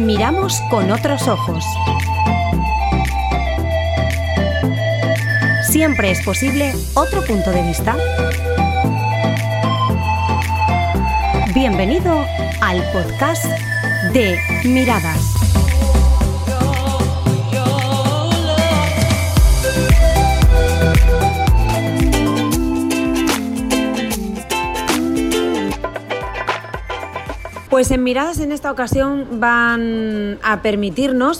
Miramos con otros ojos. Siempre es posible otro punto de vista. Bienvenido al podcast de Miradas. Pues en Miradas en esta ocasión vais a permitirnos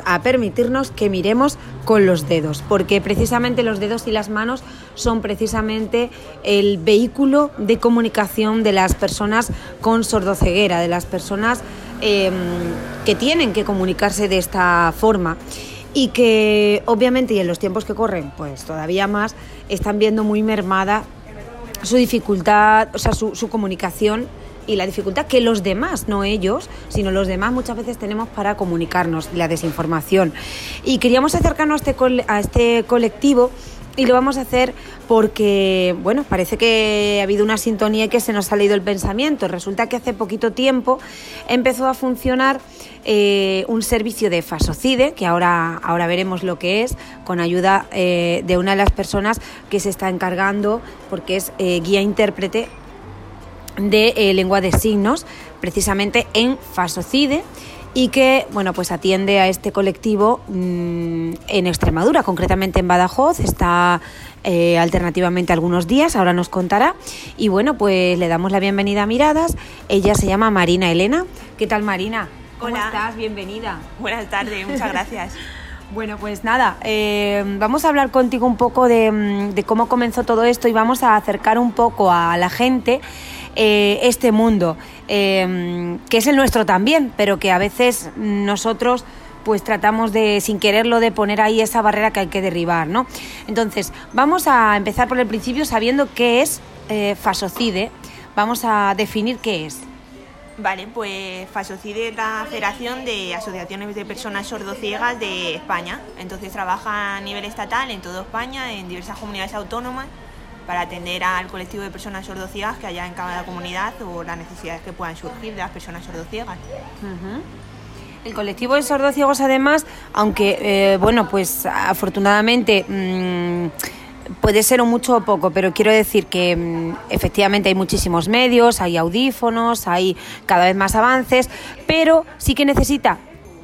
que miremos con los dedos, porque precisamente los dedos y las manos son precisamente el vehículo de comunicación de las personas con sordoceguera, de las personas que tienen que comunicarse de esta forma y que obviamente y en los tiempos que corren pues todavía más están viendo muy mermada su dificultad, o sea, su comunicación y la dificultad que los demás, no ellos, sino los demás muchas veces tenemos para comunicarnos, la desinformación. Y queríamos acercarnos a este colectivo y lo vamos a hacer porque, bueno, parece que ha habido una sintonía y que se nos ha leído el pensamiento. Resulta que hace poquito tiempo empezó a funcionar un servicio de Fasocide, que ahora veremos lo que es, con ayuda de una de las personas que se está encargando, porque es guía intérprete de lengua de signos, precisamente en Fasocide, y que bueno, pues atiende a este colectivo en Extremadura, concretamente en Badajoz. Está alternativamente algunos días, ahora nos contará. Y bueno, pues le damos la bienvenida a Miradas. Ella se llama Marina Elena. ¿Qué tal, Marina? ¿Cómo estás? Bienvenida. Buenas tardes, muchas gracias. Bueno, pues nada, vamos a hablar contigo un poco de cómo comenzó todo esto y vamos a acercar un poco a la gente este mundo, que es el nuestro también, pero que a veces nosotros pues tratamos de, sin quererlo, de poner ahí esa barrera que hay que derribar, ¿no? Entonces, vamos a empezar por el principio sabiendo qué es Fasocide. Vamos a definir qué es. Vale, pues Fasocide es la Federación de Asociaciones de Personas Sordociegas de España. Entonces trabaja a nivel estatal en toda España, en diversas comunidades autónomas, para atender al colectivo de personas sordociegas que haya en cada comunidad o las necesidades que puedan surgir de las personas sordociegas. Uh-huh. El colectivo de sordociegos, además, aunque, bueno, pues afortunadamente puede ser un mucho o poco, pero quiero decir que efectivamente hay muchísimos medios, hay audífonos, hay cada vez más avances, pero sí que necesita,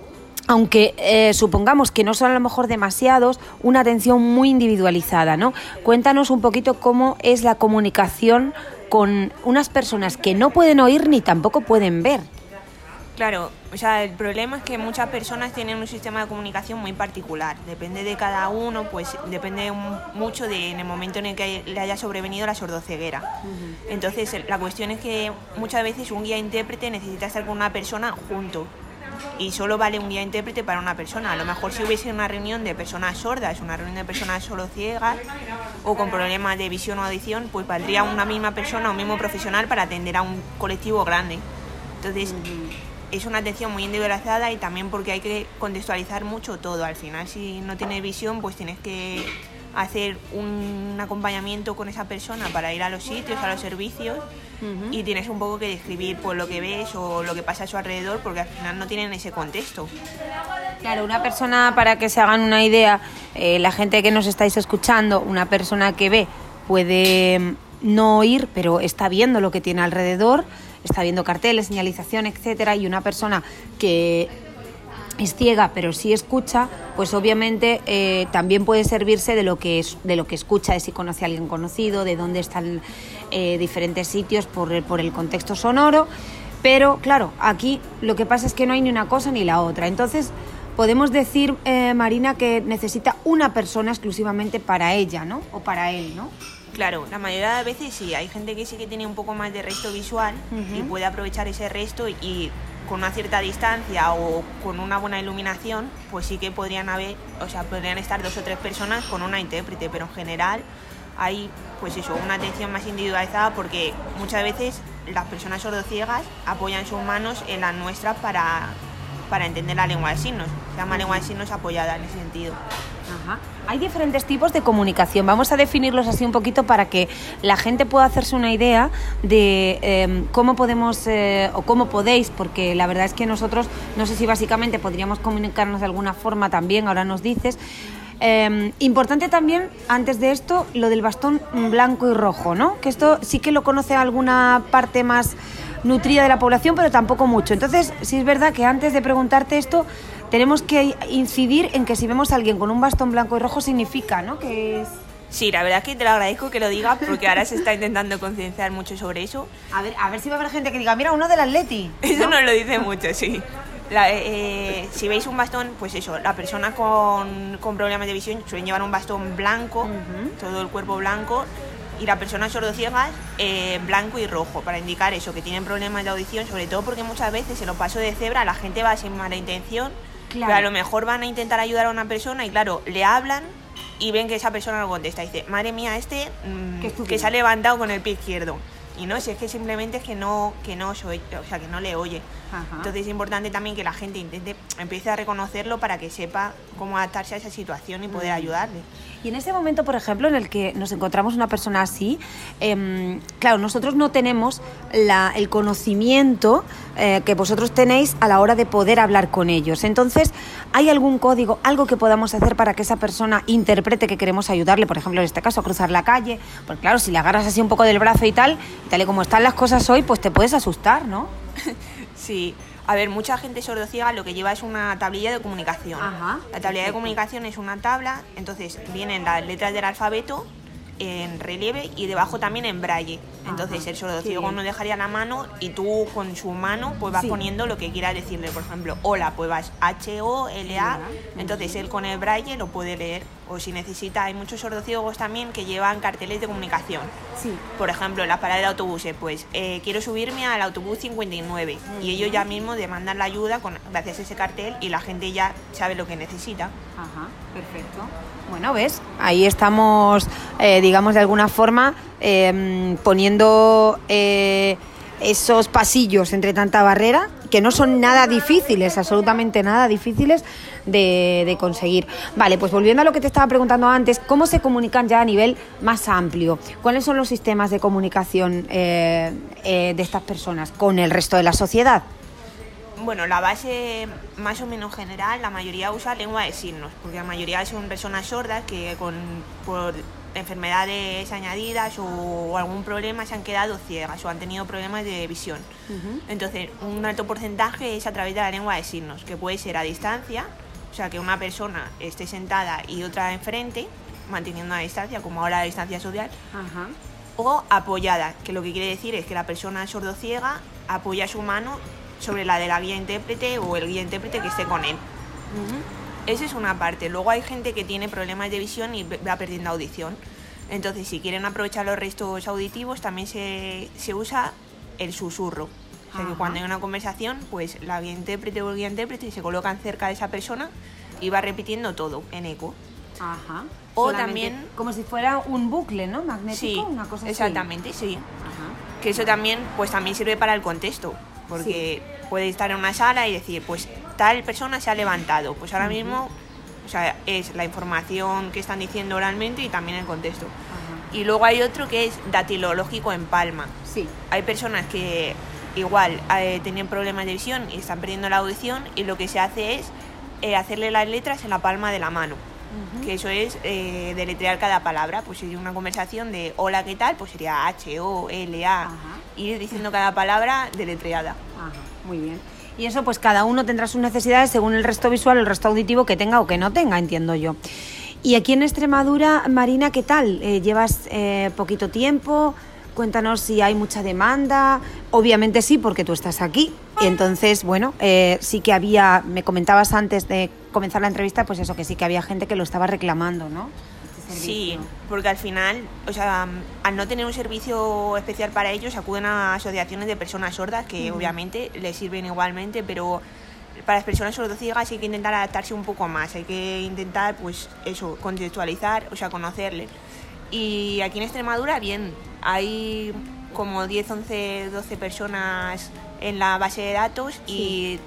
aunque supongamos que no son a lo mejor demasiados, una atención muy individualizada, ¿no? Cuéntanos un poquito cómo es la comunicación con unas personas que no pueden oír ni tampoco pueden ver. Claro, o sea, el problema es que muchas personas tienen un sistema de comunicación muy particular. Depende de cada uno, pues depende mucho en el momento en el que le haya sobrevenido la sordoceguera. Uh-huh. Entonces, la cuestión es que muchas veces un guía intérprete necesita estar con una persona junto. Y solo vale un guía intérprete para una persona. A lo mejor si hubiese una reunión de personas sordas, una reunión de personas sordociegas o con problemas de visión o audición, pues valdría una misma persona o un mismo profesional para atender a un colectivo grande. Entonces, es una atención muy individualizada y también porque hay que contextualizar mucho todo. Al final, si no tienes visión, pues tienes que hacer un acompañamiento con esa persona para ir a los sitios, a los servicios. Uh-huh. Y tienes un poco que describir pues, lo que ves o lo que pasa a su alrededor, porque al final no tienen ese contexto. Claro, una persona, para que se hagan una idea, la gente que nos estáis escuchando, una persona que ve puede no oír, pero está viendo lo que tiene alrededor, está viendo carteles, señalización, etcétera, y una persona que es ciega pero sí escucha, pues obviamente también puede servirse de lo que escucha, de si conoce a alguien conocido, de dónde están diferentes sitios por el contexto sonoro. Pero claro, aquí lo que pasa es que no hay ni una cosa ni la otra. Entonces podemos decir, Marina, que necesita una persona exclusivamente para ella, ¿no? O para él, ¿no? Claro, la mayoría de veces sí, hay gente que sí que tiene un poco más de resto visual. Uh-huh. Y puede aprovechar ese resto y con una cierta distancia o con una buena iluminación, pues sí que podrían estar 2 o 3 personas con una intérprete, pero en general hay pues eso, una atención más individualizada, porque muchas veces las personas sordociegas apoyan sus manos en las nuestras para entender la lengua de signos. Se llama lengua de signos apoyada en ese sentido. Ajá. Hay diferentes tipos de comunicación. Vamos a definirlos así un poquito para que la gente pueda hacerse una idea de cómo podemos o cómo podéis, porque la verdad es que nosotros, no sé si básicamente podríamos comunicarnos de alguna forma también, ahora nos dices. Importante también, antes de esto, lo del bastón blanco y rojo, ¿no? Que esto sí que lo conoce alguna parte más nutrida de la población, pero tampoco mucho. Entonces, sí es verdad que antes de preguntarte esto, tenemos que incidir en que si vemos a alguien con un bastón blanco y rojo significa, ¿no? Que es... Sí, la verdad es que te lo agradezco que lo digas porque ahora se está intentando concienciar mucho sobre eso. A ver si va a haber gente que diga, mira, uno del Atleti, ¿no? Eso nos lo dice mucho, sí. Si veis un bastón, pues eso, la persona con problemas de visión suelen llevar un bastón blanco, todo el cuerpo blanco, y la persona sordociegas blanco y rojo, para indicar eso, que tienen problemas de audición, sobre todo porque muchas veces en los pasos de cebra la gente va sin mala intención, claro. Pero a lo mejor van a intentar ayudar a una persona y claro, le hablan y ven que esa persona no contesta y dice, madre mía, que se ha levantado con el pie izquierdo. Y no, si es que simplemente es que no le oye. Ajá. Entonces es importante también que la gente empiece a reconocerlo para que sepa cómo adaptarse a esa situación y poder ayudarle. Y en ese momento, por ejemplo, en el que nos encontramos una persona así, claro, nosotros no tenemos el conocimiento que vosotros tenéis a la hora de poder hablar con ellos. Entonces, ¿hay algún código, algo que podamos hacer para que esa persona interprete que queremos ayudarle? Por ejemplo, en este caso, a cruzar la calle. Porque claro, si le agarras así un poco del brazo y tal y como están las cosas hoy, pues te puedes asustar, ¿no? Sí. A ver, mucha gente sordociega lo que lleva es una tablilla de comunicación. Ajá, la tablilla de comunicación es una tabla, entonces vienen las letras del alfabeto en relieve y debajo también en braille. Entonces el sordociego no dejaría la mano y tú con su mano pues vas poniendo lo que quieras decirle. Por ejemplo, hola, pues vas H-O-L-A, entonces él con el braille lo puede leer. O si necesita, hay muchos sordociegos también que llevan carteles de comunicación. Sí. Por ejemplo, la parada de autobuses, pues quiero subirme al autobús 59 y ellos ya mismo demandan la ayuda gracias a ese cartel y la gente ya sabe lo que necesita. Ajá, perfecto. Bueno, ¿ves? Ahí estamos, digamos, de alguna forma poniendo esos pasillos entre tanta barrera que no son nada difíciles, absolutamente nada difíciles de conseguir. Vale, pues volviendo a lo que te estaba preguntando antes, ¿cómo se comunican ya a nivel más amplio? ¿Cuáles son los sistemas de comunicación de estas personas con el resto de la sociedad? Bueno, la base más o menos general, la mayoría usa lengua de signos, porque la mayoría son personas sordas que por enfermedades añadidas o algún problema se han quedado ciegas o han tenido problemas de visión. Entonces, un alto porcentaje es a través de la lengua de signos, que puede ser a distancia, o sea, que una persona esté sentada y otra enfrente, manteniendo la distancia, como ahora la distancia social, o apoyada, que lo que quiere decir es que la persona sordociega apoya su mano sobre la de la guía intérprete o el guía intérprete que esté con él. Esa es una parte. Luego hay gente que tiene problemas de visión y va perdiendo audición. Entonces, si quieren aprovechar los restos auditivos, también se usa el susurro. O sea, que cuando hay una conversación, pues la guía intérprete o el guía intérprete se colocan cerca de esa persona y va repitiendo todo en eco. Ajá. O solamente también... como si fuera un bucle, ¿no? Magnético, sí, una cosa así. Exactamente, sí. Que eso también, pues también sirve para el contexto. Porque puede estar en una sala y decir, pues tal persona se ha levantado. Pues ahora mismo, o sea, es la información que están diciendo oralmente y también el contexto. Y luego hay otro que es datilológico en palma. Sí. Hay personas que igual tienen problemas de visión y están perdiendo la audición y lo que se hace es hacerle las letras en la palma de la mano. Que eso es deletrear cada palabra. Pues si hay una conversación de hola, ¿qué tal? Pues sería H-O-L-A. Ir diciendo cada palabra deletreada. Muy bien. Y eso pues cada uno tendrá sus necesidades según el resto visual o el resto auditivo que tenga o que no tenga, entiendo yo. Y aquí en Extremadura, Marina, ¿qué tal? ¿Llevas poquito tiempo? Cuéntanos si hay mucha demanda. Obviamente sí, porque tú estás aquí. Y entonces, bueno, sí que había, me comentabas antes de comenzar la entrevista, pues eso, que sí que había gente que lo estaba reclamando, ¿no? Sí, porque al final, o sea, al no tener un servicio especial para ellos, acuden a asociaciones de personas sordas que obviamente les sirven igualmente, pero para las personas sordociegas hay que intentar adaptarse un poco más, hay que intentar, pues eso, contextualizar, o sea, conocerles. Y aquí en Extremadura, bien, hay como 10, 11, 12 personas en la base de datos y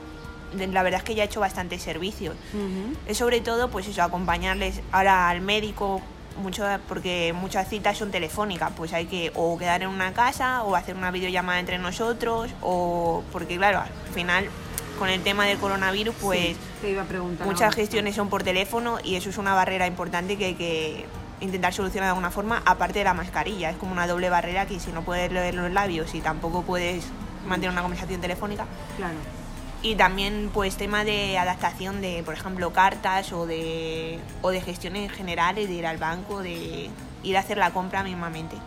la verdad es que ya ha hecho bastantes servicios. Es sobre todo, pues eso, acompañarles ahora al médico, porque muchas citas son telefónicas, pues hay que o quedar en una casa o hacer una videollamada entre nosotros, o porque claro, al final con el tema del coronavirus, pues sí, te iba a preguntar muchas gestiones son por teléfono y eso es una barrera importante que hay que intentar solucionar de alguna forma, aparte de la mascarilla. Es como una doble barrera que si no puedes leer los labios y tampoco puedes mantener una conversación telefónica. Claro. Y también pues tema de adaptación de, por ejemplo, cartas o de gestiones generales, de ir al banco, de ir a hacer la compra mismamente.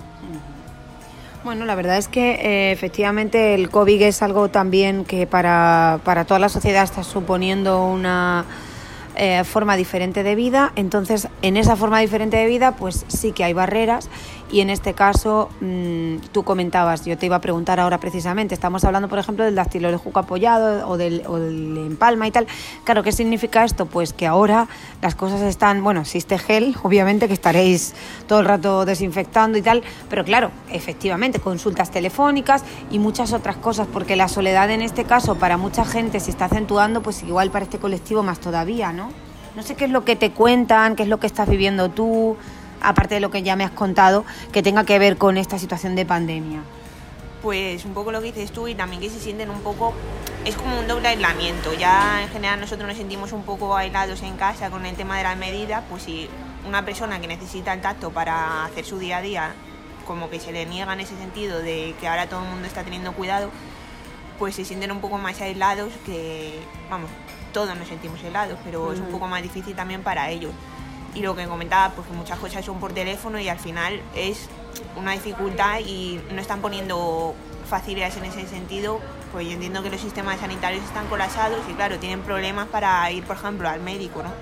Bueno, la verdad es que efectivamente el COVID es algo también que para toda la sociedad está suponiendo una forma diferente de vida. Entonces, en esa forma diferente de vida, pues sí que hay barreras. Y en este caso, tú comentabas, yo te iba a preguntar ahora precisamente, estamos hablando, por ejemplo, del dactilorejuco apoyado o del empalma y tal. Claro, ¿qué significa esto? Pues que ahora las cosas están, bueno, existe gel, obviamente, que estaréis todo el rato desinfectando y tal, pero claro, efectivamente, consultas telefónicas y muchas otras cosas, porque la soledad en este caso para mucha gente se está acentuando, pues igual para este colectivo más todavía, ¿no? No sé qué es lo que te cuentan, qué es lo que estás viviendo tú, aparte de lo que ya me has contado, que tenga que ver con esta situación de pandemia. Pues un poco lo que dices tú y también que se sienten un poco, es como un doble aislamiento. Ya en general nosotros nos sentimos un poco aislados en casa con el tema de las medidas, pues si una persona que necesita el tacto para hacer su día a día, como que se le niega en ese sentido de que ahora todo el mundo está teniendo cuidado, pues se sienten un poco más aislados que, vamos, todos nos sentimos aislados, pero es un poco más difícil también para ellos. Y lo que comentaba, pues que muchas cosas son por teléfono y al final es una dificultad y no están poniendo facilidades en ese sentido. Pues yo entiendo que los sistemas sanitarios están colapsados y claro, tienen problemas para ir, por ejemplo, al médico, ¿no?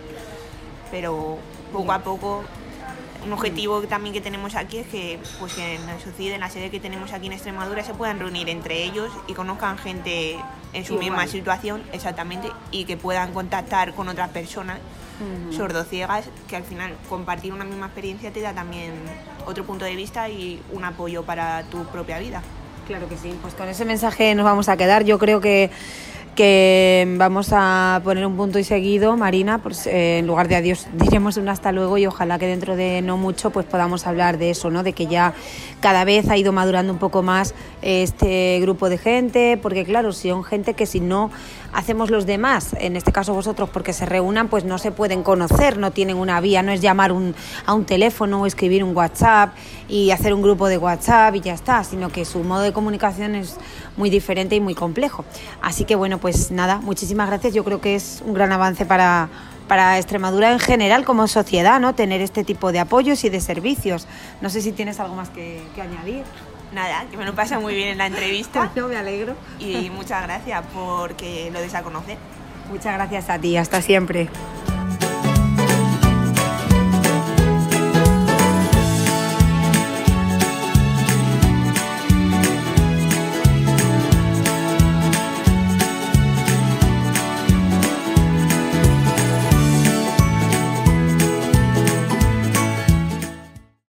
Pero poco a poco, un objetivo también que tenemos aquí es que, pues que en el SOCIDE, en la sede que tenemos aquí en Extremadura, se puedan reunir entre ellos y conozcan gente en su misma situación, exactamente, y que puedan contactar con otras personas sordociegas, que al final compartir una misma experiencia te da también otro punto de vista y un apoyo para tu propia vida. Claro que sí, pues con ese mensaje nos vamos a quedar. Yo creo que vamos a poner un punto y seguido, Marina, pues en lugar de adiós diremos un hasta luego y ojalá que dentro de no mucho pues podamos hablar de eso, ¿no? De que ya cada vez ha ido madurando un poco más este grupo de gente, porque claro, son gente que si no hacemos los demás, en este caso vosotros, porque se reúnan, pues no se pueden conocer, no tienen una vía, no es llamar a un teléfono o escribir un WhatsApp y hacer un grupo de WhatsApp y ya está, sino que su modo de comunicación es muy diferente y muy complejo. Así que bueno, pues nada, muchísimas gracias. Yo creo que es un gran avance para Extremadura en general como sociedad, ¿no? Tener este tipo de apoyos y de servicios. No sé si tienes algo más que añadir. Nada, que me lo pasa muy bien en la entrevista. Yo me alegro. Y muchas gracias porque lo des a conocer. Muchas gracias a ti, hasta siempre.